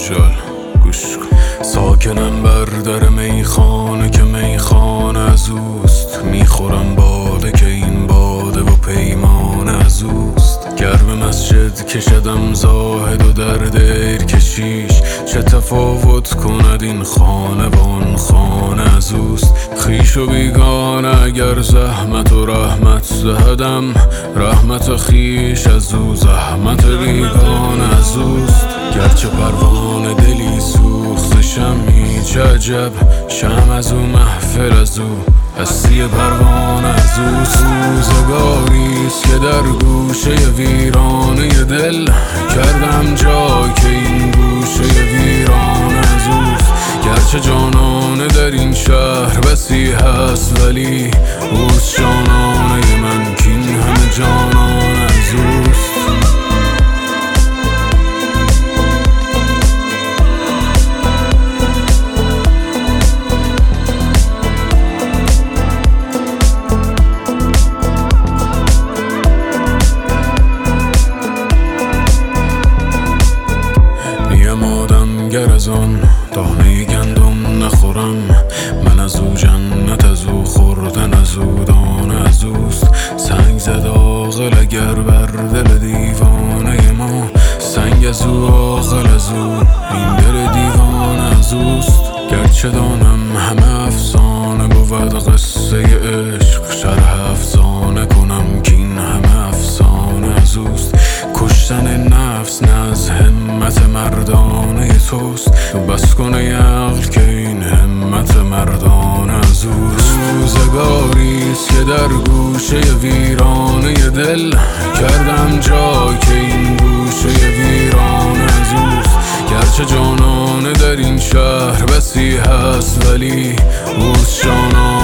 دجال گوش کن. ساکنم بر در میخانه که میخانه از اوست، میخورم باده که این باده و پیمان از اوست. گرم مسجد کشدم زاهد و در دیر کشیش، چه تفاوت کند این خانه و آن خانه از اوست. خویش و بیگانه اگر زحمت و رحمت زهدم، رحمت خویش از او زحمت بیگانه از اوست. گرچه پروانه دلی سوخت شمعی چه عجب، شمع از او محفل از او هستی پروانه از اوست. روزگاریست که در گوشه ویرانه دل کردم جا که این گوشه ویرانه از اوست. گرچه جانانه در این شهر بسی هست ولی اوست جانانه من که این همه جانانه از اوست. گر از آن دانه گندم نخورم، من از او جنت از او خوردن از او دانه از اوست. سنگ زد عاقل اگر بر دل دیوانه ما، سنگ از او عاقل از او این دل دیوانه از اوست. گرچه دانم همه افسانه بود قصه عشق، شرح افسانه کنم که این همه افسانه از اوست. کشتن نفس نه از همت مردانه توست، تو بس کنه عقل که این همت مردانه از اوست. روزگاریست که در گوشه ویرانه دل کردم جا که این گوشه ویرانه از اوست. گرچه جانانه در این شهر بسی هست ولی اوست جانانه